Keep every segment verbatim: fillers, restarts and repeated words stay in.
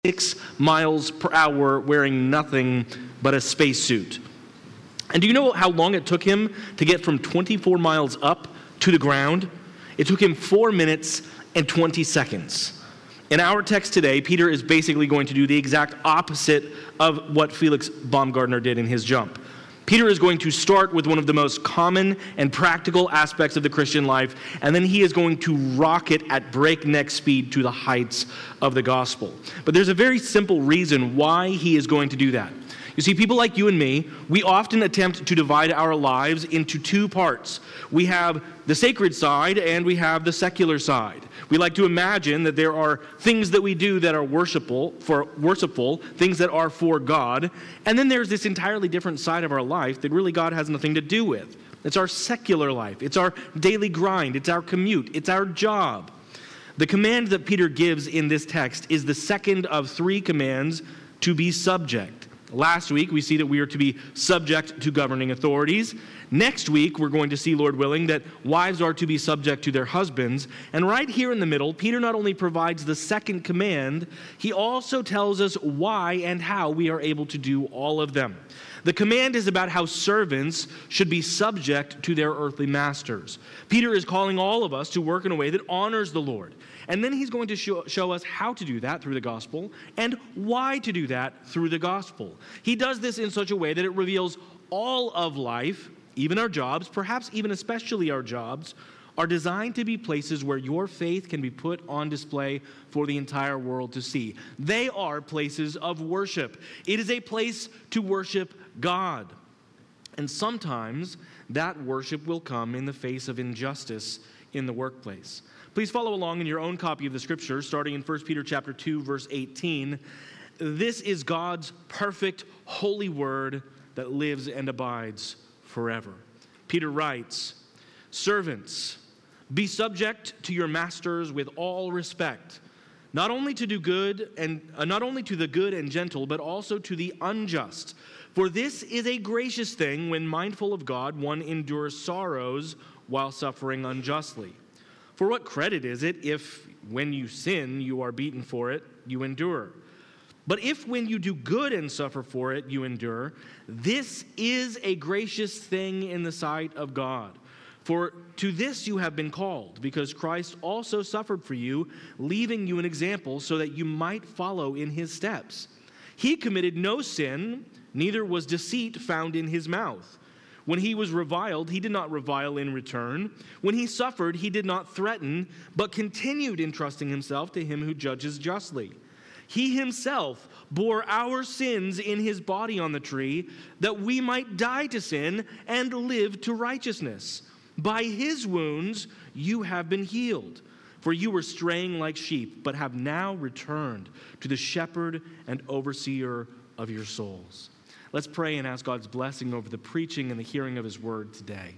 six miles per hour wearing nothing but a spacesuit. And do you know how long it took him to get from twenty-four miles up to the ground? It took him four minutes and twenty seconds. In our text today, Peter is basically going to do the exact opposite of what Felix Baumgartner did in his jump. Peter is going to start with one of the most common and practical aspects of the Christian life, and then he is going to rocket at breakneck speed to the heights of the gospel. But there's a very simple reason why he is going to do that. You see, people like you and me, we often attempt to divide our lives into two parts. We have the sacred side and we have the secular side. We like to imagine that there are things that we do that are worshipful, for worshipful, things that are for God, and then there's this entirely different side of our life that really God has nothing to do with. It's our secular life. It's our daily grind. It's our commute. It's our job. The command that Peter gives in this text is the second of three commands to be subject. Last week, we see that we are to be subject to governing authorities. Next week, we're going to see, Lord willing, that wives are to be subject to their husbands. And right here in the middle, Peter not only provides the second command, he also tells us why and how we are able to do all of them. The command is about how servants should be subject to their earthly masters. Peter is calling all of us to work in a way that honors the Lord. And then he's going to show, show us how to do that through the gospel and why to do that through the gospel. He does this in such a way that it reveals all of life, even our jobs, perhaps even especially our jobs, are designed to be places where your faith can be put on display for the entire world to see. They are places of worship. It is a place to worship God. And sometimes that worship will come in the face of injustice in the workplace. Please follow along in your own copy of the scripture, starting in First Peter chapter two, verse eighteen. This is God's perfect, holy word that lives and abides forever. Peter writes, "Servants, be subject to your masters with all respect, not only to do good and uh, not only to the good and gentle, but also to the unjust. For this is a gracious thing when mindful of God, one endures sorrows while suffering unjustly. For what credit is it if, when you sin, you are beaten for it, you endure? But if when you do good and suffer for it, you endure, this is a gracious thing in the sight of God. For to this you have been called, because Christ also suffered for you, leaving you an example so that you might follow in his steps. He committed no sin, neither was deceit found in his mouth. When he was reviled, he did not revile in return. When he suffered, he did not threaten, but continued entrusting himself to him who judges justly. He himself bore our sins in his body on the tree, that we might die to sin and live to righteousness. By his wounds you have been healed. For you were straying like sheep, but have now returned to the shepherd and overseer of your souls." Let's pray and ask God's blessing over the preaching and the hearing of his word today.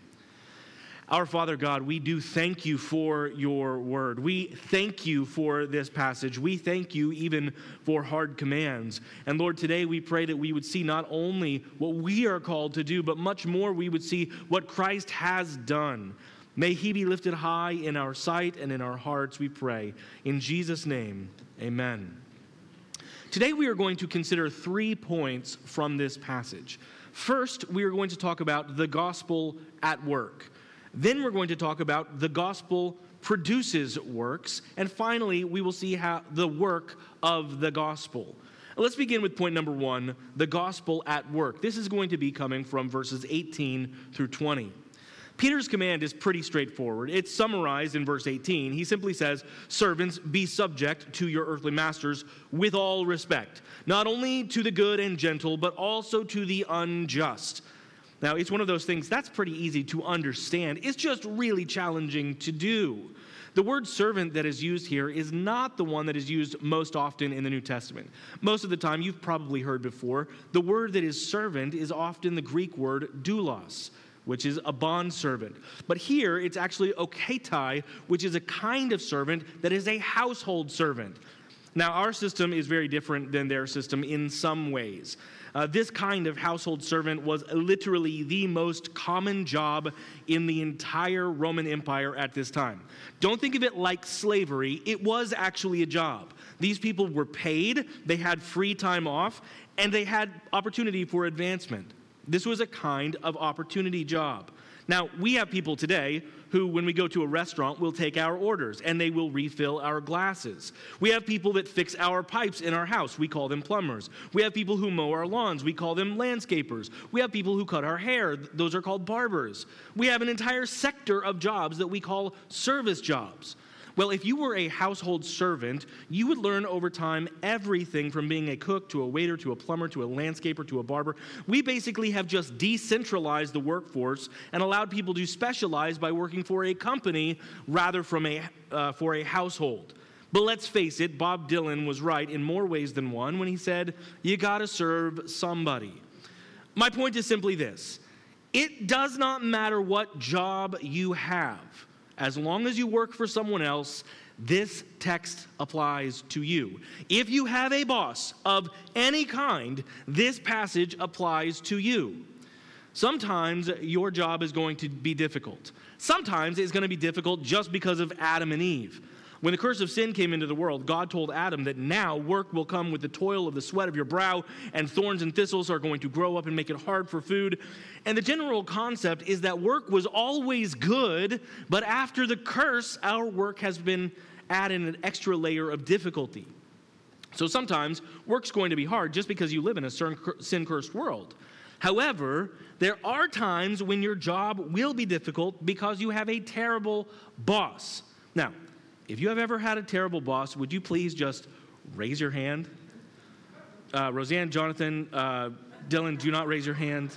Our Father God, we do thank you for your word. We thank you for this passage. We thank you even for hard commands. And Lord, today we pray that we would see not only what we are called to do, but much more we would see what Christ has done. May he be lifted high in our sight and in our hearts, we pray. In Jesus' name, amen. Today we are going to consider three points from this passage. First, we are going to talk about the gospel at work. Then we're going to talk about the gospel produces works. And finally, we will see how the work of the gospel. Let's begin with point number one, the gospel at work. This is going to be coming from verses eighteen through twenty. Peter's command is pretty straightforward. It's summarized in verse eighteen. He simply says, "Servants, be subject to your earthly masters with all respect, not only to the good and gentle, but also to the unjust." Now, it's one of those things that's pretty easy to understand. It's just really challenging to do. The word servant that is used here is not the one that is used most often in the New Testament. Most of the time, you've probably heard before, the word that is servant is often the Greek word doulos, which is a bondservant. But here, it's actually oketai, which is a kind of servant that is a household servant. Now, our system is very different than their system in some ways. Uh, this kind of household servant was literally the most common job in the entire Roman Empire at this time. Don't think of it like slavery. It was actually a job. These people were paid, they had free time off, and they had opportunity for advancement. This was a kind of opportunity job. Now, we have people today who, when we go to a restaurant, will take our orders and they will refill our glasses. We have people that fix our pipes in our house. We call them plumbers. We have people who mow our lawns. We call them landscapers. We have people who cut our hair. Those are called barbers. We have an entire sector of jobs that we call service jobs. Well, if you were a household servant, you would learn over time everything from being a cook to a waiter to a plumber to a landscaper to a barber. We basically have just decentralized the workforce and allowed people to specialize by working for a company rather from a, uh, for a household. But let's face it, Bob Dylan was right in more ways than one when he said, you gotta serve somebody. My point is simply this. It does not matter what job you have. As long as you work for someone else, this text applies to you. If you have a boss of any kind, this passage applies to you. Sometimes your job is going to be difficult. Sometimes it's going to be difficult just because of Adam and Eve. When the curse of sin came into the world, God told Adam that now work will come with the toil of the sweat of your brow, and thorns and thistles are going to grow up and make it hard for food. And the general concept is that work was always good, but after the curse, our work has been added an extra layer of difficulty. So sometimes work's going to be hard just because you live in a sin-cursed world. However, there are times when your job will be difficult because you have a terrible boss. Now, if you have ever had a terrible boss, would you please just raise your hand? Uh, Roseanne, Jonathan, uh, Dylan, do not raise your hand.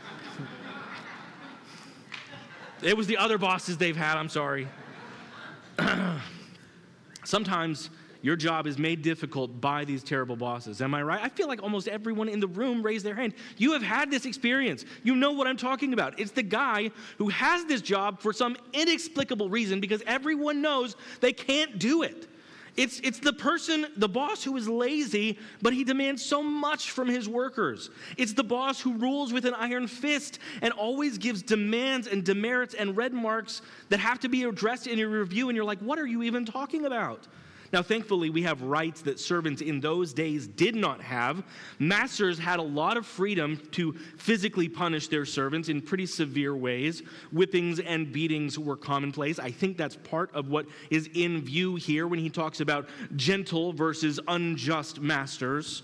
It was the other bosses they've had, I'm sorry. Sometimes your job is made difficult by these terrible bosses. Am I right? I feel like almost everyone in the room raised their hand. You have had this experience. You know what I'm talking about. It's the guy who has this job for some inexplicable reason because everyone knows they can't do it. It's, it's the person, the boss who is lazy, but he demands so much from his workers. It's the boss who rules with an iron fist and always gives demands and demerits and red marks that have to be addressed in your review, and you're like, what are you even talking about? Now, thankfully, we have rights that servants in those days did not have. Masters had a lot of freedom to physically punish their servants in pretty severe ways. Whippings and beatings were commonplace. I think that's part of what is in view here when he talks about gentle versus unjust masters.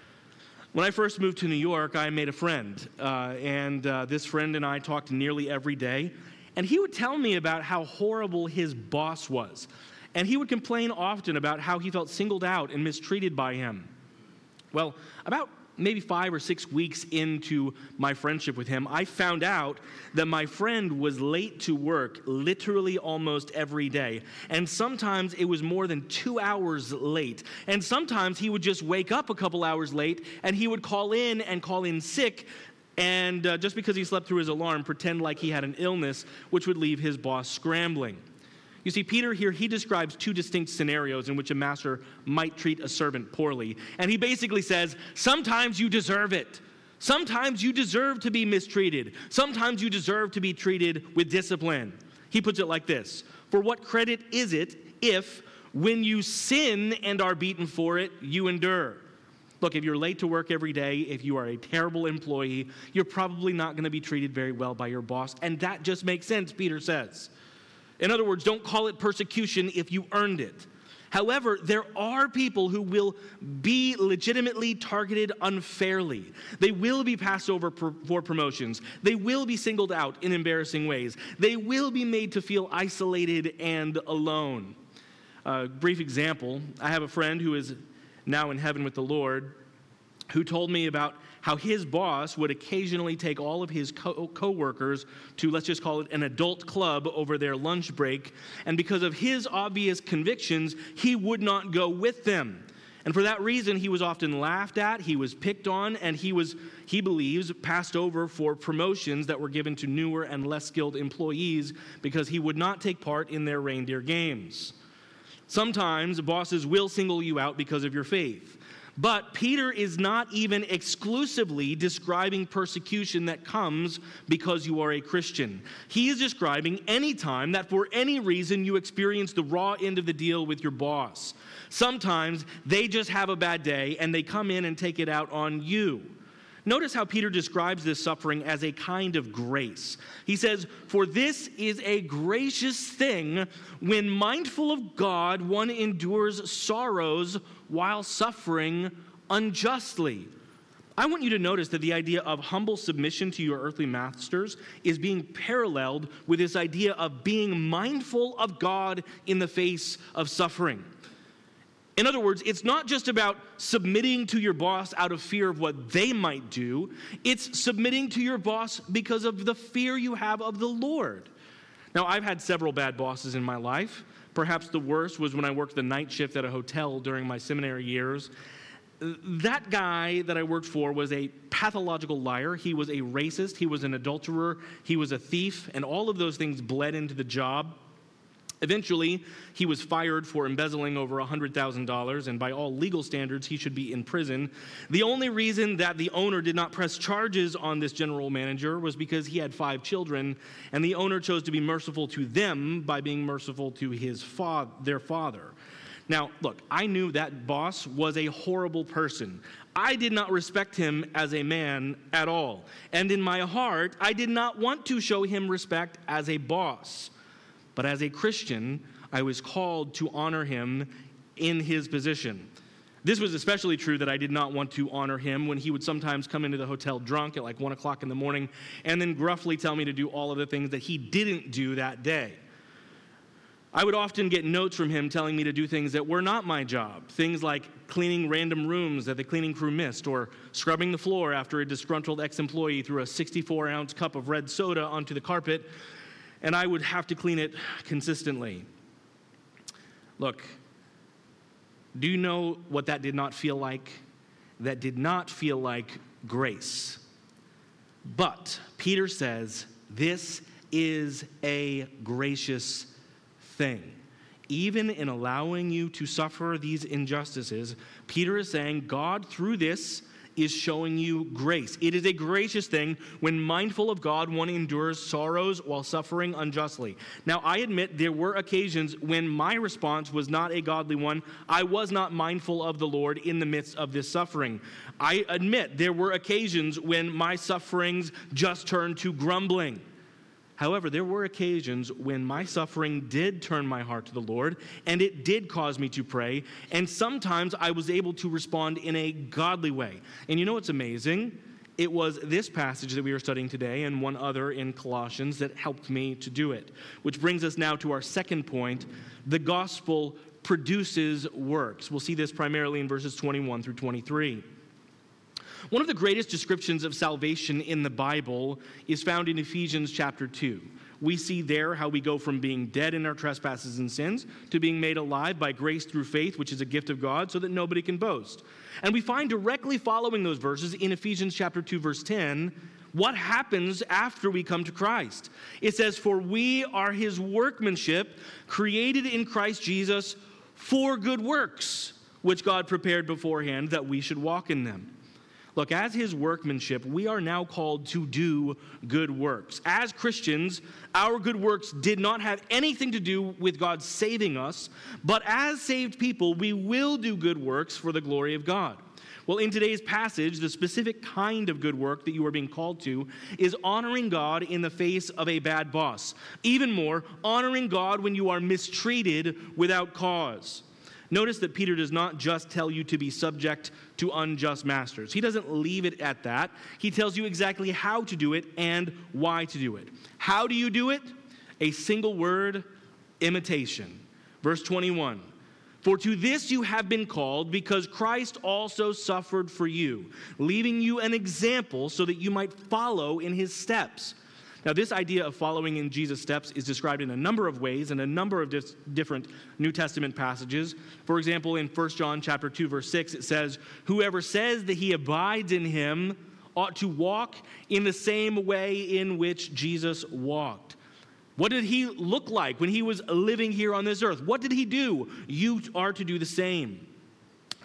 When I first moved to New York, I made a friend, uh, and uh, this friend and I talked nearly every day, and he would tell me about how horrible his boss was. And he would complain often about how he felt singled out and mistreated by him. Well, about maybe five or six weeks into my friendship with him, I found out that my friend was late to work literally almost every day. And sometimes it was more than two hours late. And sometimes he would just wake up a couple hours late and he would call in and call in sick. And uh, just because he slept through his alarm, pretend like he had an illness, which would leave his boss scrambling. You see, Peter here, he describes two distinct scenarios in which a master might treat a servant poorly. And he basically says, sometimes you deserve it. Sometimes you deserve to be mistreated. Sometimes you deserve to be treated with discipline. He puts it like this: for what credit is it if, when you sin and are beaten for it, you endure? Look, if you're late to work every day, if you are a terrible employee, you're probably not going to be treated very well by your boss. And that just makes sense, Peter says. In other words, don't call it persecution if you earned it. However, there are people who will be legitimately targeted unfairly. They will be passed over for promotions. They will be singled out in embarrassing ways. They will be made to feel isolated and alone. A brief example, I have a friend who is now in heaven with the Lord who told me about how his boss would occasionally take all of his co- co-workers to, let's just call it, an adult club over their lunch break. And because of his obvious convictions, he would not go with them. And for that reason, he was often laughed at, he was picked on, and he was, he believes, passed over for promotions that were given to newer and less skilled employees because he would not take part in their reindeer games. Sometimes bosses will single you out because of your faith. But Peter is not even exclusively describing persecution that comes because you are a Christian. He is describing any time that for any reason you experience the raw end of the deal with your boss. Sometimes they just have a bad day and they come in and take it out on you. Notice how Peter describes this suffering as a kind of grace. He says, "For this is a gracious thing when mindful of God, one endures sorrows while suffering unjustly." I want you to notice that the idea of humble submission to your earthly masters is being paralleled with this idea of being mindful of God in the face of suffering. In other words, it's not just about submitting to your boss out of fear of what they might do. It's submitting to your boss because of the fear you have of the Lord. Now, I've had several bad bosses in my life. Perhaps the worst was when I worked the night shift at a hotel during my seminary years. That guy that I worked for was a pathological liar. He was a racist. He was an adulterer. He was a thief. And all of those things bled into the job. Eventually, he was fired for embezzling over one hundred thousand dollars, and by all legal standards, he should be in prison. The only reason that the owner did not press charges on this general manager was because he had five children, and the owner chose to be merciful to them by being merciful to his fa- their father. Now, look, I knew that boss was a horrible person. I did not respect him as a man at all, and in my heart, I did not want to show him respect as a boss. But as a Christian, I was called to honor him in his position. This was especially true that I did not want to honor him when he would sometimes come into the hotel drunk at like one o'clock in the morning and then gruffly tell me to do all of the things that he didn't do that day. I would often get notes from him telling me to do things that were not my job, things like cleaning random rooms that the cleaning crew missed, or scrubbing the floor after a disgruntled ex-employee threw a sixty-four ounce cup of red soda onto the carpet, and I would have to clean it consistently. Look, do you know what that did not feel like? That did not feel like grace. But Peter says, this is a gracious thing. Even in allowing you to suffer these injustices, Peter is saying God, through this, is showing you grace. It is a gracious thing when mindful of God, one endures sorrows while suffering unjustly. Now, I admit there were occasions when my response was not a godly one. I was not mindful of the Lord in the midst of this suffering. I admit there were occasions when my sufferings just turned to grumbling. However, there were occasions when my suffering did turn my heart to the Lord, and it did cause me to pray, and sometimes I was able to respond in a godly way. And you know what's amazing? It was this passage that we are studying today and one other in Colossians that helped me to do it. Which brings us now to our second point. The gospel produces works. We'll see this primarily in verses twenty-one through twenty-three. One of the greatest descriptions of salvation in the Bible is found in Ephesians chapter two. We see there how we go from being dead in our trespasses and sins to being made alive by grace through faith, which is a gift of God, so that nobody can boast. And we find directly following those verses in Ephesians chapter two, verse ten, what happens after we come to Christ. It says, "For we are his workmanship, created in Christ Jesus for good works, which God prepared beforehand that we should walk in them." Look, as his workmanship, we are now called to do good works. As Christians, our good works did not have anything to do with God saving us, but as saved people, we will do good works for the glory of God. Well, in today's passage, the specific kind of good work that you are being called to is honoring God in the face of a bad boss. Even more, honoring God when you are mistreated without cause. Notice that Peter does not just tell you to be subject to unjust masters. He doesn't leave it at that. He tells you exactly how to do it and why to do it. How do you do it? A single word, imitation. Verse twenty-one, "For to this you have been called, because Christ also suffered for you, leaving you an example so that you might follow in his steps." Now, this idea of following in Jesus' steps is described in a number of ways in a number of dis- different New Testament passages. For example, in First John chapter two, verse six, it says, "Whoever says that he abides in him ought to walk in the same way in which Jesus walked." What did he look like when he was living here on this earth? What did he do? You are to do the same.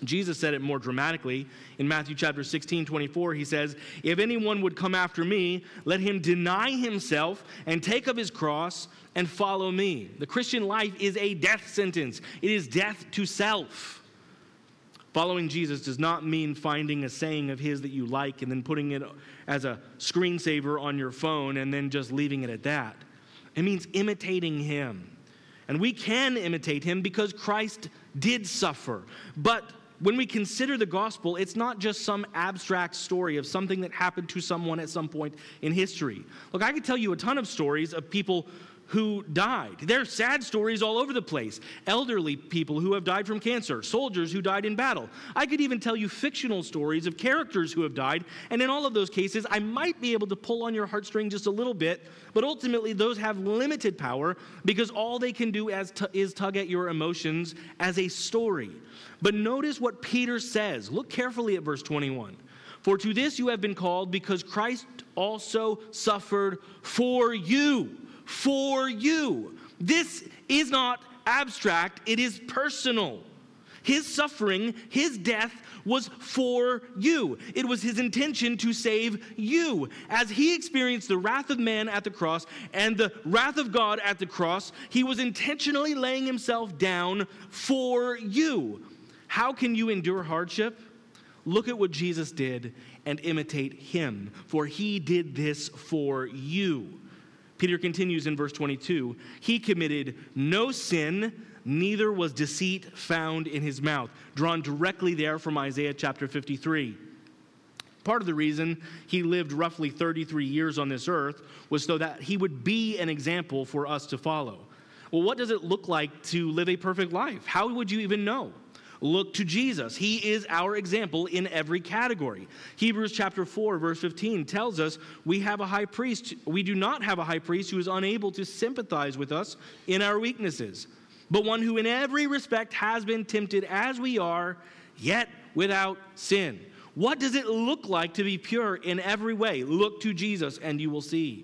Jesus said it more dramatically. In Matthew chapter sixteen, twenty-four, he says, "If anyone would come after me, let him deny himself and take up his cross and follow me." The Christian life is a death sentence. It is death to self. Following Jesus does not mean finding a saying of his that you like and then putting it as a screensaver on your phone and then just leaving it at that. It means imitating him. And we can imitate him because Christ did suffer. But when we consider the gospel, it's not just some abstract story of something that happened to someone at some point in history. Look, I could tell you a ton of stories of people who died. There are sad stories all over the place. Elderly people who have died from cancer, soldiers who died in battle. I could even tell you fictional stories of characters who have died, and in all of those cases, I might be able to pull on your heartstring just a little bit, but ultimately those have limited power because all they can do as t- is tug at your emotions as a story. But notice what Peter says. Look carefully at verse twenty-one. "For to this you have been called, because Christ also suffered for you." For you. This is not abstract, it is personal. His suffering, his death was for you. It was his intention to save you. As he experienced the wrath of man at the cross and the wrath of God at the cross, he was intentionally laying himself down for you. How can you endure hardship? Look at what Jesus did and imitate him, for he did this for you. Peter continues in verse twenty-two, "He committed no sin, neither was deceit found in his mouth," drawn directly there from Isaiah chapter fifty-three. Part of the reason he lived roughly thirty-three years on this earth was so that he would be an example for us to follow. Well, what does it look like to live a perfect life? How would you even know? Look to Jesus. He is our example in every category. Hebrews chapter four, verse fifteen tells us we have a high priest. We do not have a high priest who is unable to sympathize with us in our weaknesses, but one who in every respect has been tempted as we are, yet without sin. What does it look like to be pure in every way? Look to Jesus and you will see.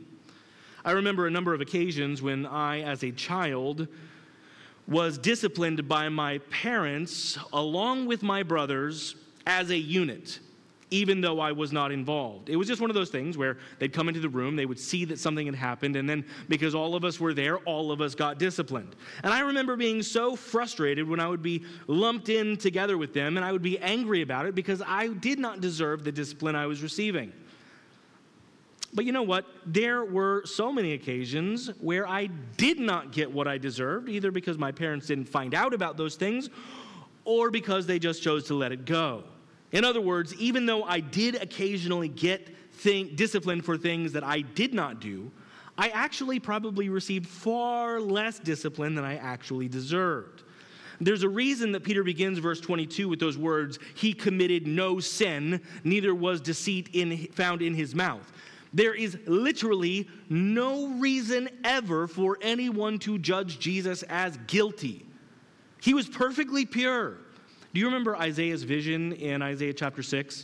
I remember a number of occasions when I, as a child, was disciplined by my parents along with my brothers as a unit, even though I was not involved. It was just one of those things where they'd come into the room, they would see that something had happened, and then because all of us were there, all of us got disciplined. And I remember being so frustrated when I would be lumped in together with them, and I would be angry about it because I did not deserve the discipline I was receiving. But you know what? There were so many occasions where I did not get what I deserved, either because my parents didn't find out about those things or because they just chose to let it go. In other words, even though I did occasionally get thing, disciplined for things that I did not do, I actually probably received far less discipline than I actually deserved. There's a reason that Peter begins verse twenty-two with those words, "He committed no sin, neither was deceit in, found in his mouth." There is literally no reason ever for anyone to judge Jesus as guilty. He was perfectly pure. Do you remember Isaiah's vision in Isaiah chapter six?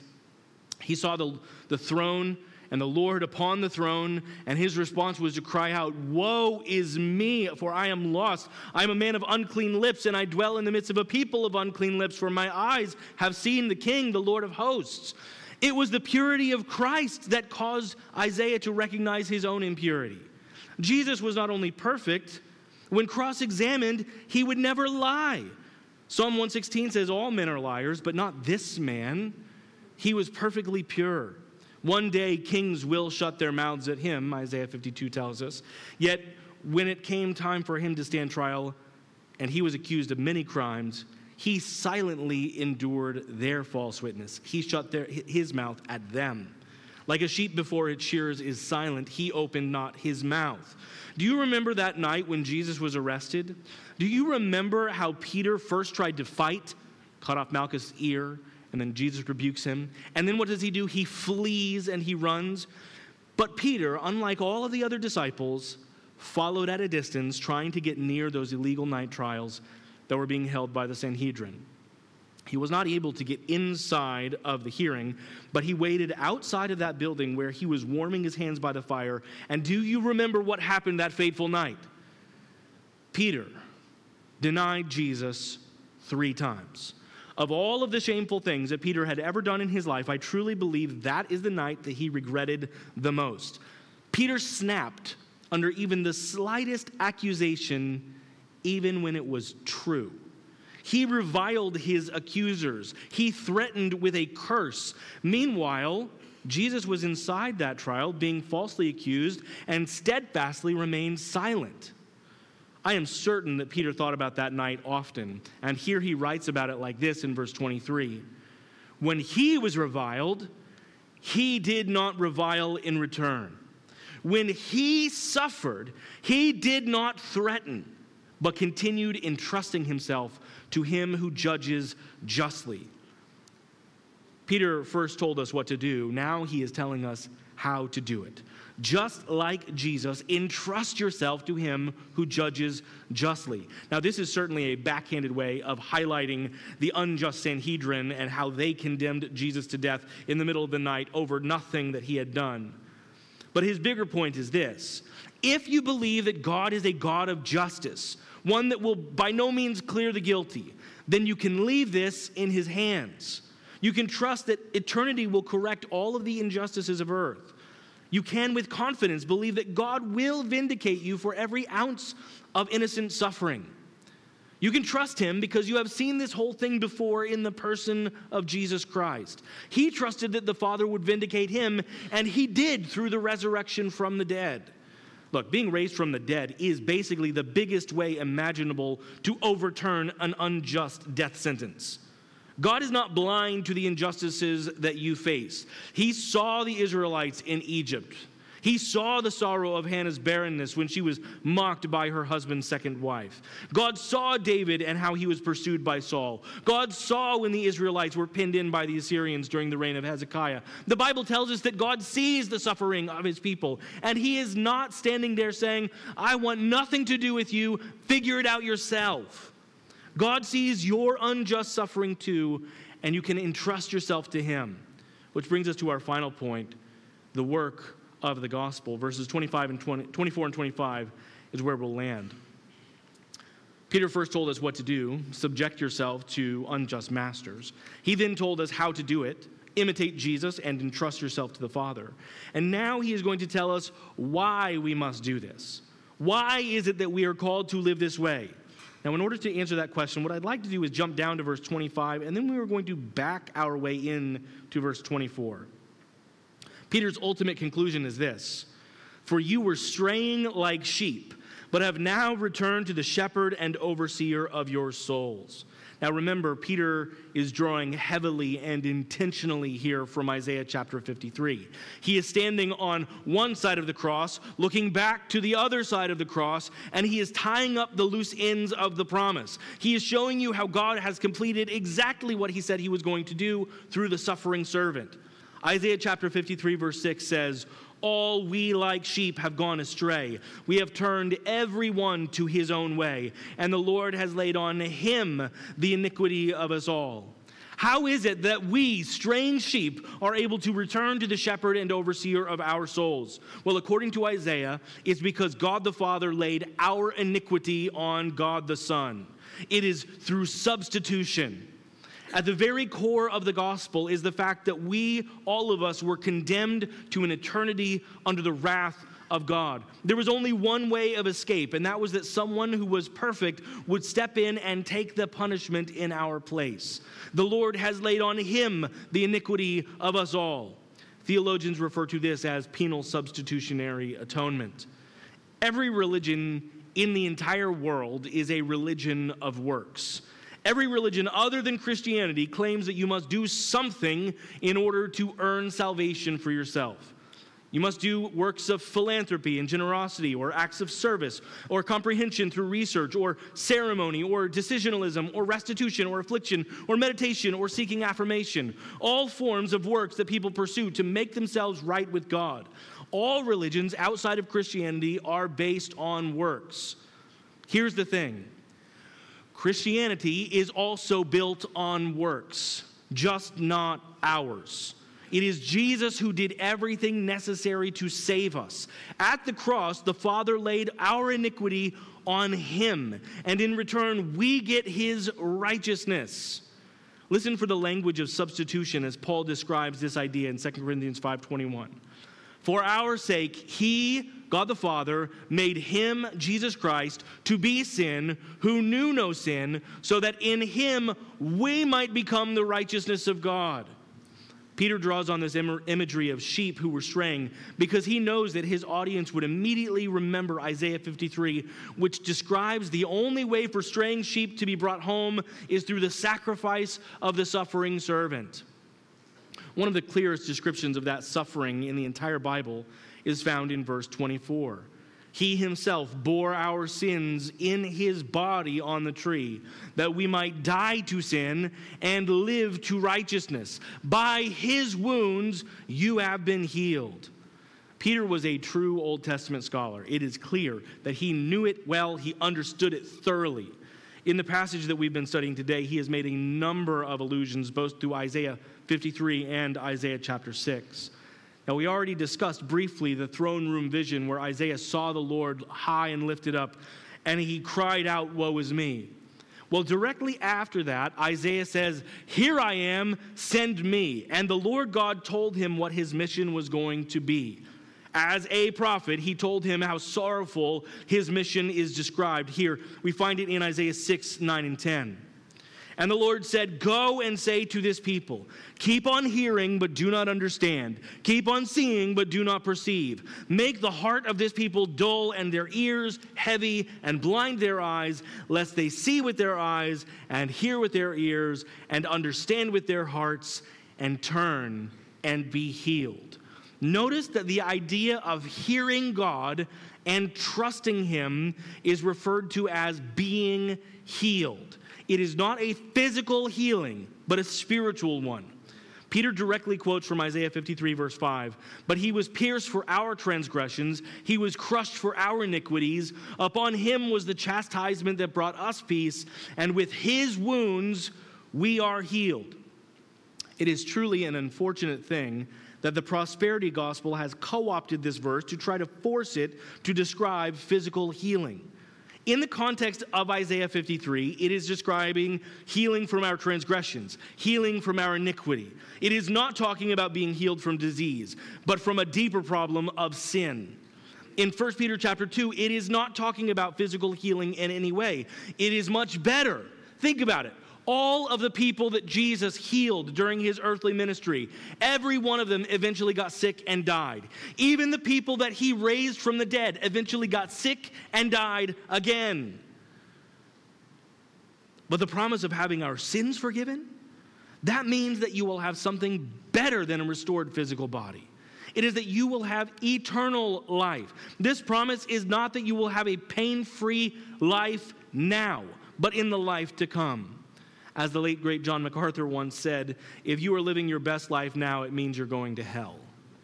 He saw the, the throne and the Lord upon the throne, and his response was to cry out, "Woe is me, for I am lost. I am a man of unclean lips, and I dwell in the midst of a people of unclean lips, for my eyes have seen the King, the Lord of hosts." It was the purity of Christ that caused Isaiah to recognize his own impurity. Jesus was not only perfect, when cross-examined, he would never lie. Psalm one sixteen says, "All men are liars, but not this man. He was perfectly pure. One day kings will shut their mouths at him," Isaiah fifty-two tells us. Yet when it came time for him to stand trial, and he was accused of many crimes, he silently endured their false witness. He shut their, his mouth at them. Like a sheep before its shearers is silent, he opened not his mouth. Do you remember that night when Jesus was arrested? Do you remember how Peter first tried to fight, cut off Malchus' ear, and then Jesus rebukes him? And then what does he do? He flees and he runs. But Peter, unlike all of the other disciples, followed at a distance, trying to get near those illegal night trials that were being held by the Sanhedrin. He was not able to get inside of the hearing, but he waited outside of that building where he was warming his hands by the fire. And do you remember what happened that fateful night? Peter denied Jesus three times. Of all of the shameful things that Peter had ever done in his life, I truly believe that is the night that he regretted the most. Peter snapped under even the slightest accusation, even when it was true. He reviled his accusers. He threatened with a curse. Meanwhile, Jesus was inside that trial, being falsely accused, and steadfastly remained silent. I am certain that Peter thought about that night often, and here he writes about it like this in verse twenty-three. When he was reviled, he did not revile in return. When he suffered, he did not threaten, but continued entrusting himself to him who judges justly. Peter first told us what to do. Now he is telling us how to do it. Just like Jesus, entrust yourself to him who judges justly. Now, this is certainly a backhanded way of highlighting the unjust Sanhedrin and how they condemned Jesus to death in the middle of the night over nothing that he had done. But his bigger point is this. If you believe that God is a God of justice, one that will by no means clear the guilty, then you can leave this in his hands. You can trust that eternity will correct all of the injustices of earth. You can, with confidence, believe that God will vindicate you for every ounce of innocent suffering. You can trust him because you have seen this whole thing before in the person of Jesus Christ. He trusted that the Father would vindicate him, and he did through the resurrection from the dead. Look, being raised from the dead is basically the biggest way imaginable to overturn an unjust death sentence. God is not blind to the injustices that you face. He saw the Israelites in Egypt. He saw the sorrow of Hannah's barrenness when she was mocked by her husband's second wife. God saw David and how he was pursued by Saul. God saw when the Israelites were pinned in by the Assyrians during the reign of Hezekiah. The Bible tells us that God sees the suffering of his people, and he is not standing there saying, I want nothing to do with you, figure it out yourself. God sees your unjust suffering too, and you can entrust yourself to him. Which brings us to our final point, the work of the gospel. Verses twenty-five and twenty, twenty-four and twenty-five is where we'll land. Peter first told us what to do, subject yourself to unjust masters. He then told us how to do it, imitate Jesus and entrust yourself to the Father. And now he is going to tell us why we must do this. Why is it that we are called to live this way? Now, in order to answer that question, what I'd like to do is jump down to verse twenty-five, and then we are going to back our way in to verse twenty-four. Peter's ultimate conclusion is this: For you were straying like sheep, but have now returned to the shepherd and overseer of your souls. Now remember, Peter is drawing heavily and intentionally here from Isaiah chapter fifty-three. He is standing on one side of the cross, looking back to the other side of the cross, and he is tying up the loose ends of the promise. He is showing you how God has completed exactly what he said he was going to do through the suffering servant. Isaiah chapter fifty-three verse six says, All we like sheep have gone astray. We have turned every one to his own way, and the Lord has laid on him the iniquity of us all. How is it that we, strange sheep, are able to return to the shepherd and overseer of our souls? Well, according to Isaiah, it's because God the Father laid our iniquity on God the Son. It is through substitution. At the very core of the gospel is the fact that we, all of us, were condemned to an eternity under the wrath of God. There was only one way of escape, and that was that someone who was perfect would step in and take the punishment in our place. The Lord has laid on him the iniquity of us all. Theologians refer to this as penal substitutionary atonement. Every religion in the entire world is a religion of works. Every religion other than Christianity claims that you must do something in order to earn salvation for yourself. You must do works of philanthropy and generosity, or acts of service, or comprehension through research, or ceremony, or decisionalism, or restitution, or affliction, or meditation, or seeking affirmation. All forms of works that people pursue to make themselves right with God. All religions outside of Christianity are based on works. Here's the thing. Christianity is also built on works, just not ours. It is Jesus who did everything necessary to save us. At the cross, the Father laid our iniquity on him, and in return, we get his righteousness. Listen for the language of substitution as Paul describes this idea in Second Corinthians five twenty-one. For our sake, he, God the Father, made him, Jesus Christ, to be sin, who knew no sin, so that in him we might become the righteousness of God. Peter draws on this im- imagery of sheep who were straying because he knows that his audience would immediately remember Isaiah fifty-three, which describes the only way for straying sheep to be brought home is through the sacrifice of the suffering servant. One of the clearest descriptions of that suffering in the entire Bible is found in verse twenty-four. He himself bore our sins in his body on the tree, that we might die to sin and live to righteousness. By his wounds you have been healed. Peter was a true Old Testament scholar. It is clear that he knew it well, he understood it thoroughly. In the passage that we've been studying today, he has made a number of allusions both to Isaiah fifty-three and Isaiah chapter six. Now, we already discussed briefly the throne room vision where Isaiah saw the Lord high and lifted up, and he cried out, "Woe is me." Well, directly after that, Isaiah says, "Here I am, send me." And the Lord God told him what his mission was going to be. As a prophet, he told him how sorrowful his mission is described. Here, we find it in Isaiah six, nine, and ten. And the Lord said, "Go and say to this people, keep on hearing, but do not understand. Keep on seeing, but do not perceive. Make the heart of this people dull and their ears heavy, and blind their eyes, lest they see with their eyes and hear with their ears and understand with their hearts and turn and be healed." Notice that the idea of hearing God and trusting him is referred to as being healed. It is not a physical healing, but a spiritual one. Peter directly quotes from Isaiah fifty-three, verse five, "But he was pierced for our transgressions, he was crushed for our iniquities. Upon him was the chastisement that brought us peace, and with his wounds we are healed." It is truly an unfortunate thing that the prosperity gospel has co-opted this verse to try to force it to describe physical healing. In the context of Isaiah fifty-three, it is describing healing from our transgressions, healing from our iniquity. It is not talking about being healed from disease, but from a deeper problem of sin. In First Peter chapter two, it is not talking about physical healing in any way. It is much better. Think about it. All of the people that Jesus healed during his earthly ministry, every one of them eventually got sick and died. Even the people that he raised from the dead eventually got sick and died again. But the promise of having our sins forgiven, that means that you will have something better than a restored physical body. It is that you will have eternal life. This promise is not that you will have a pain-free life now, but in the life to come. As the late, great John MacArthur once said, if you are living your best life now, it means you're going to hell.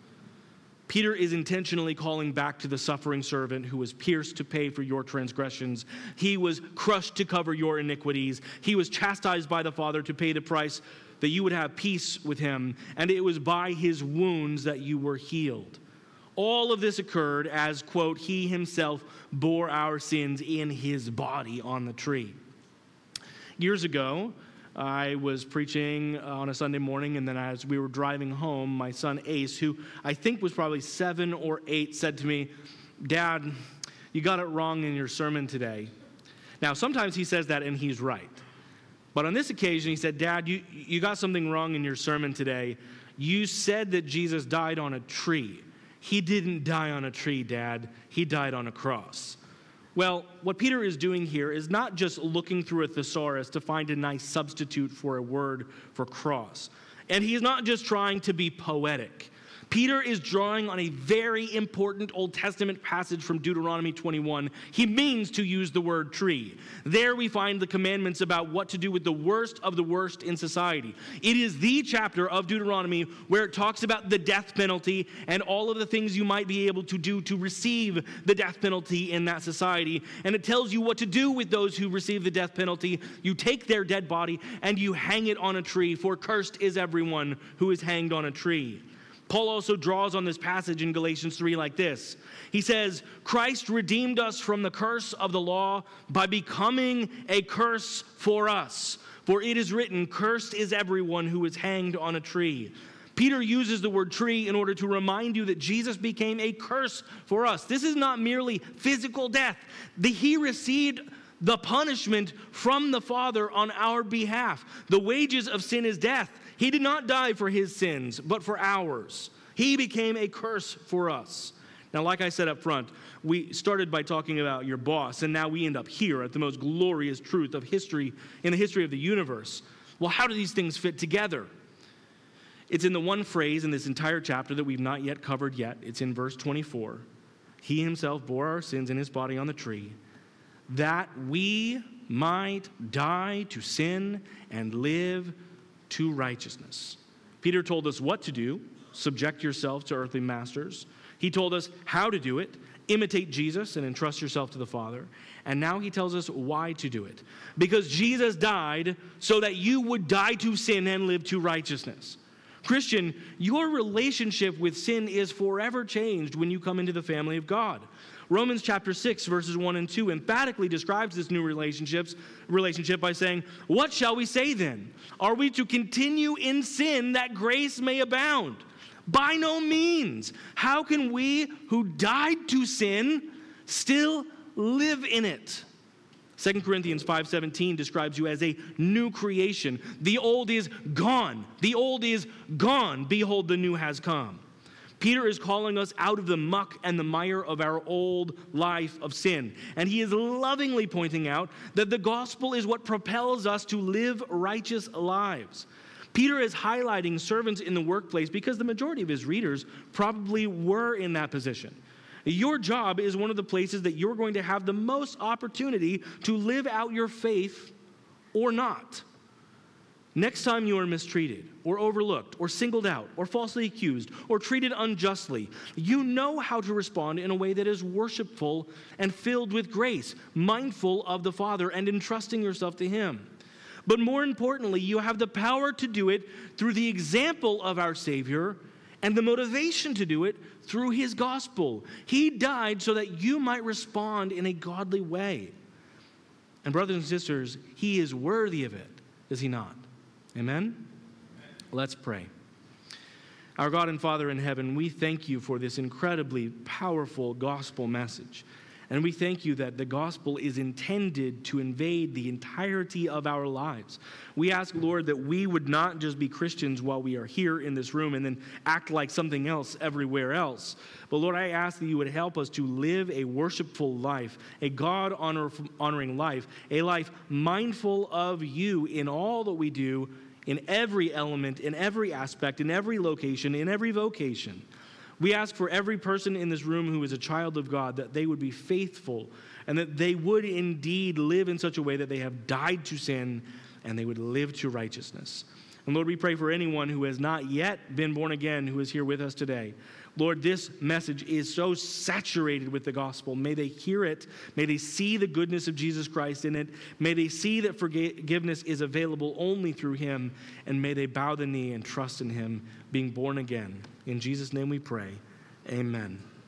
Peter is intentionally calling back to the suffering servant who was pierced to pay for your transgressions. He was crushed to cover your iniquities. He was chastised by the Father to pay the price that you would have peace with him. And it was by his wounds that you were healed. All of this occurred as, quote, he himself bore our sins in his body on the tree. Years ago, I was preaching on a Sunday morning, and then as we were driving home, my son Ace, who I think was probably seven or eight, said to me, "Dad, you got it wrong in your sermon today." Now, sometimes he says that and he's right. But on this occasion, he said, "Dad, you, you got something wrong in your sermon today. You said that Jesus died on a tree. He didn't die on a tree, Dad. He died on a cross." Well, what Peter is doing here is not just looking through a thesaurus to find a nice substitute for a word for cross. And he is not just trying to be poetic. Peter is drawing on a very important Old Testament passage from Deuteronomy twenty-one. He means to use the word tree. There we find the commandments about what to do with the worst of the worst in society. It is the chapter of Deuteronomy where it talks about the death penalty and all of the things you might be able to do to receive the death penalty in that society. And it tells you what to do with those who receive the death penalty. You take their dead body and you hang it on a tree, for cursed is everyone who is hanged on a tree. Paul also draws on this passage in Galatians three like this. He says, Christ redeemed us from the curse of the law by becoming a curse for us. For it is written, cursed is everyone who is hanged on a tree. Peter uses the word tree in order to remind you that Jesus became a curse for us. This is not merely physical death. The, he received the punishment from the Father on our behalf. The wages of sin is death. He did not die for his sins, but for ours. He became a curse for us. Now, like I said up front, we started by talking about your boss, and now we end up here at the most glorious truth of history, in the history of the universe. Well, how do these things fit together? It's in the one phrase in this entire chapter that we've not yet covered yet. It's in verse twenty-four. He himself bore our sins in his body on the tree, that we might die to sin and live to righteousness. Peter told us what to do: subject yourself to earthly masters. He told us how to do it: imitate Jesus and entrust yourself to the Father. And now he tells us why to do it: because Jesus died so that you would die to sin and live to righteousness. Christian, your relationship with sin is forever changed when you come into the family of God. Romans chapter six, verses one and two emphatically describes this new relationships, relationship by saying, "What shall we say then? Are we to continue in sin that grace may abound? By no means. How can we who died to sin still live in it?" Second Corinthians five seventeen describes you as a new creation. The old is gone. The old is gone. Behold, the new has come. Peter is calling us out of the muck and the mire of our old life of sin. And he is lovingly pointing out that the gospel is what propels us to live righteous lives. Peter is highlighting servants in the workplace because the majority of his readers probably were in that position. Your job is one of the places that you're going to have the most opportunity to live out your faith or not. Next time you are mistreated or overlooked or singled out or falsely accused or treated unjustly, you know how to respond in a way that is worshipful and filled with grace, mindful of the Father and entrusting yourself to him. But more importantly, you have the power to do it through the example of our Savior and the motivation to do it through his gospel. He died so that you might respond in a godly way. And brothers and sisters, he is worthy of it, is he not? Amen? Let's pray. Our God and Father in heaven, we thank you for this incredibly powerful gospel message. And we thank you that the gospel is intended to invade the entirety of our lives. We ask, Lord, that we would not just be Christians while we are here in this room and then act like something else everywhere else. But Lord, I ask that you would help us to live a worshipful life, a God-honoring life, a life mindful of you in all that we do, in every element, in every aspect, in every location, in every vocation. We ask for every person in this room who is a child of God that they would be faithful and that they would indeed live in such a way that they have died to sin and they would live to righteousness. And Lord, we pray for anyone who has not yet been born again who is here with us today. Lord, this message is so saturated with the gospel. May they hear it. May they see the goodness of Jesus Christ in it. May they see that forgiveness is available only through him. And may they bow the knee and trust in him, being born again. In Jesus' name we pray. Amen.